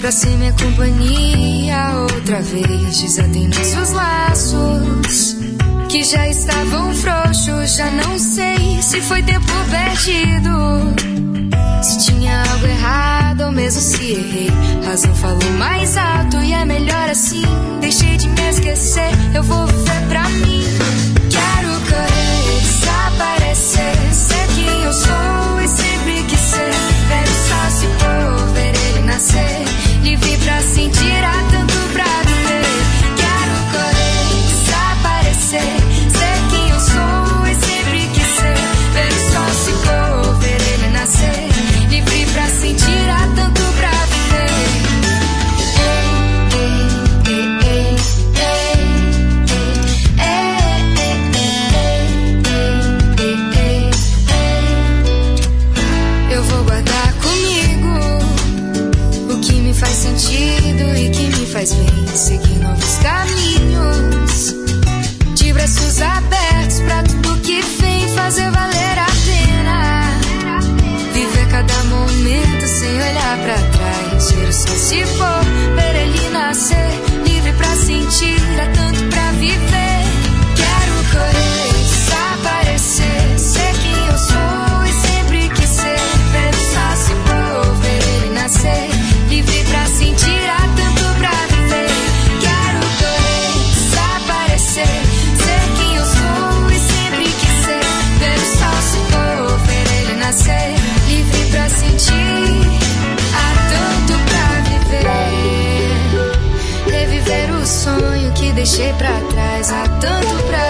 pra ser minha companhia outra vez. Desatei nossos laços que já estavam frouxos. Já não sei se foi tempo perdido, se tinha algo errado ou mesmo se errei. Razão falou mais alto e é melhor assim. Deixei de me esquecer, eu vou viver pra mim. Quero correr, desaparecer, ser quem eu sou e sempre quis ser. Ver o sol se pôr, ver ele nascer, livre pra sentir, há tanto pra viver. Quero correr, desaparecer, ser quem eu sou e sempre quis ser. Ver o sol se pôr, ver ele nascer, livre pra sentir, há tanto pra viver. Eu vou guardar comigo o que me faz sentido e que me faz bem. Seguir novos caminhos, de braços abertos pra tudo que vem fazer valer a pena. Viver cada momento sem olhar pra trás. Ver o sol se pôr, ver ele nascer, livre pra sentir, há tanto pra viver. Quero correr, desaparecer, ser quem eu sou e sempre quis ser. Ver o sol se pôr, ver ele nascer, livre pra sentir, há tanto pra viver. Quero correr, desaparecer, ser quem eu sou e sempre quis ser. Ver o sol se pôr, ver ele nascer, livre pra sentir, há tanto pra viver. Reviver o sonho que deixei pra trás, há tanto pra